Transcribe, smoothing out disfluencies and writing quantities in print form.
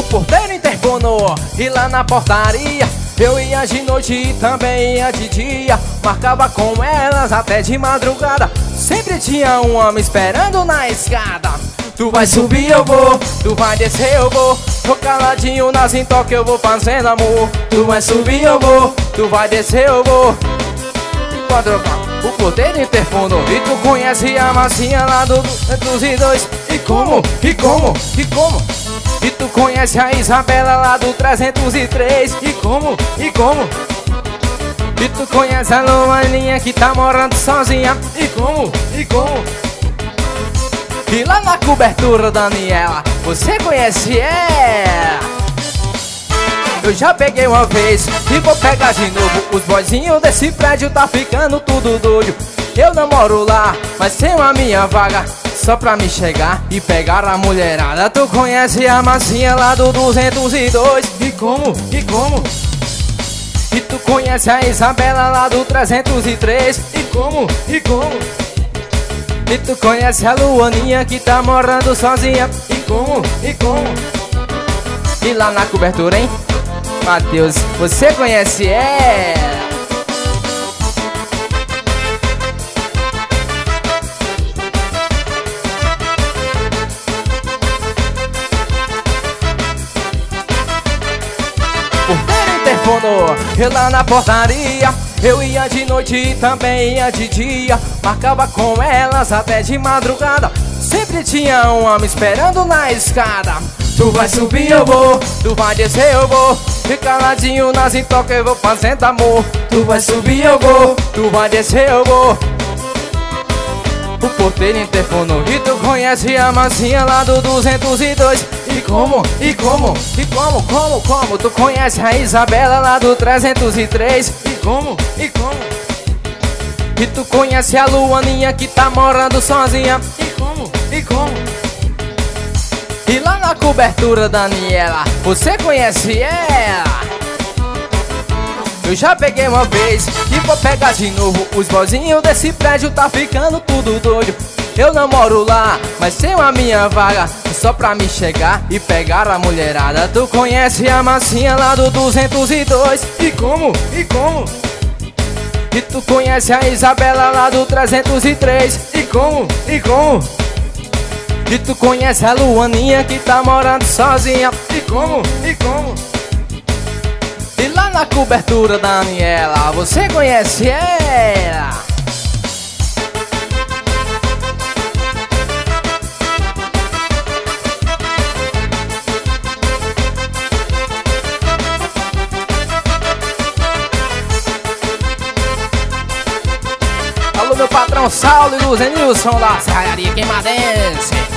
porteiro interfonou e lá na portaria eu ia de noite e também ia de dia. Marcava com elas até de madrugada. Sempre tinha um homem esperando na escada. Tu vai subir, eu vou, tu vai descer, eu vou. Tô caladinho nas intoques, eu vou fazendo amor. Tu vai subir, eu vou, tu vai descer, eu vou. Quando o porteiro interfonou e tu conhece a massinha lá do 202. E como? E tu conhece a Isabela lá do 303. E como? E tu conhece a Luaninha que tá morando sozinha. E como? E lá na cobertura, Daniela, você conhece ela? Eu já peguei uma vez e vou pegar de novo. Os boizinhos desse prédio tá ficando tudo doido. Eu não moro lá, mas tenho a minha vaga só pra me chegar e pegar a mulherada. Tu conhece a massinha lá do 202. E como? E tu conhece a Isabela lá do 303. E como? E tu conhece a Luaninha que tá morando sozinha. E como? E lá na cobertura, hein? Matheus, você conhece ela? Porteiro interfonou, eu lá na portaria. Eu ia de noite e também ia de dia. Marcava com elas até de madrugada. Sempre tinha um homem esperando na escada. Tu vai subir, eu vou, tu vai descer, eu vou. Fica caladinho nas intoques, eu vou fazendo amor. Tu vai subir, eu vou, tu vai descer, eu vou. O porteiro interfonou e tu conhece a massinha lá do 202. E como? Tu conhece a Isabela lá do 303. E como? E tu conhece a Luaninha que tá morando sozinha. E como? E lá na cobertura, Daniela, você conhece ela? Eu já peguei uma vez e vou pegar de novo. Os boizinhos desse prédio tá ficando tudo doido. Eu não moro lá, mas tenho a minha vaga só pra me chegar e pegar a mulherada. Tu conhece a massinha lá do 202. E como? E tu conhece a Isabela lá do 303. E como? E tu conhece a Luaninha que tá morando sozinha. E como? E lá na cobertura, Daniela, você conhece ela? Alô, meu patrão Saulo e Luzenilson da Serraria Queimadense.